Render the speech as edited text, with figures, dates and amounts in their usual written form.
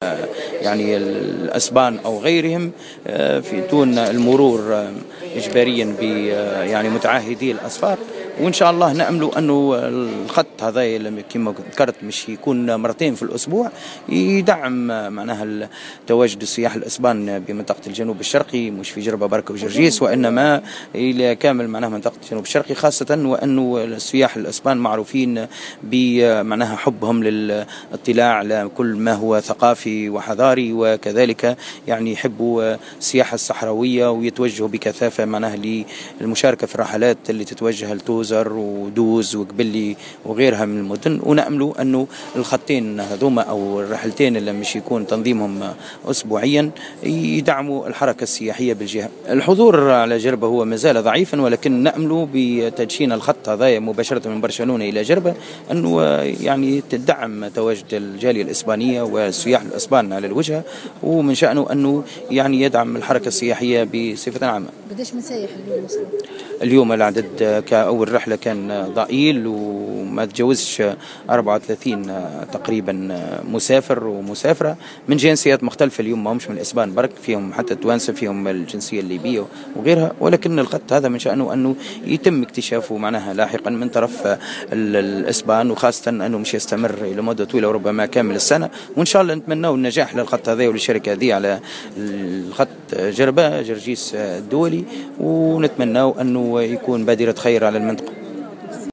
يعني الأسبان أو غيرهم في دون المرور إجباريا يعني متعهدي الأسفار. وإن شاء الله نأمل أنه الخط هذا كما ذكرت مش يكون مرتين في الأسبوع، يدعم معناها تواجد السياح الإسبان بمنطقة الجنوب الشرقي، مش في جربة بركة وجرجيس وإنما إلى كامل معناها منطقة الجنوب الشرقي، خاصة وأنه السياح الإسبان معروفين بمعناها حبهم للاطلاع على كل ما هو ثقافي وحضاري، وكذلك يعني يحبوا السياحة الصحراوية ويتوجهوا بكثافة معناها للمشاركة في الرحلات اللي تتوجه لتوزر ودوز وقبلي وغيرها من المدن. ونأمل أنه الخطين هذوما أو الرحلتين اللي مش يكون تنظيمهم أسبوعيا يدعموا الحركة السياحية بالجهة. الحضور على جربة هو مازال ضعيفا، ولكن نأمل بتدشين الخط هذا مباشرة من برشلونة إلى جربة أنه يعني تدعم تواجد الجالية الإسبانية والسياح الإسبان على الوجهة، ومن شأنه أنه يعني يدعم الحركة السياحية بصفة عامة. قديش من سايح اليوم وصلوا؟ اليوم العدد كأول رحلة كان ضئيل وما تجاوزش 34 تقريبا مسافر ومسافرة من جنسيات مختلفة. اليوم ما همش من الإسبان برك، فيهم حتى التوانسة، فيهم الجنسية الليبية وغيرها، ولكن الخط هذا من شأنه أنه يتم اكتشافه معناها لاحقا من طرف الإسبان، وخاصة أنه مش يستمر إلى مدة طويلة وربما كامل السنة. وإن شاء الله نتمنى النجاح للخط هذا وللشركة هذه على الخط جربة جرجيس الدولي، ونتمنى أنه يكون بادرة خير على المنطقة.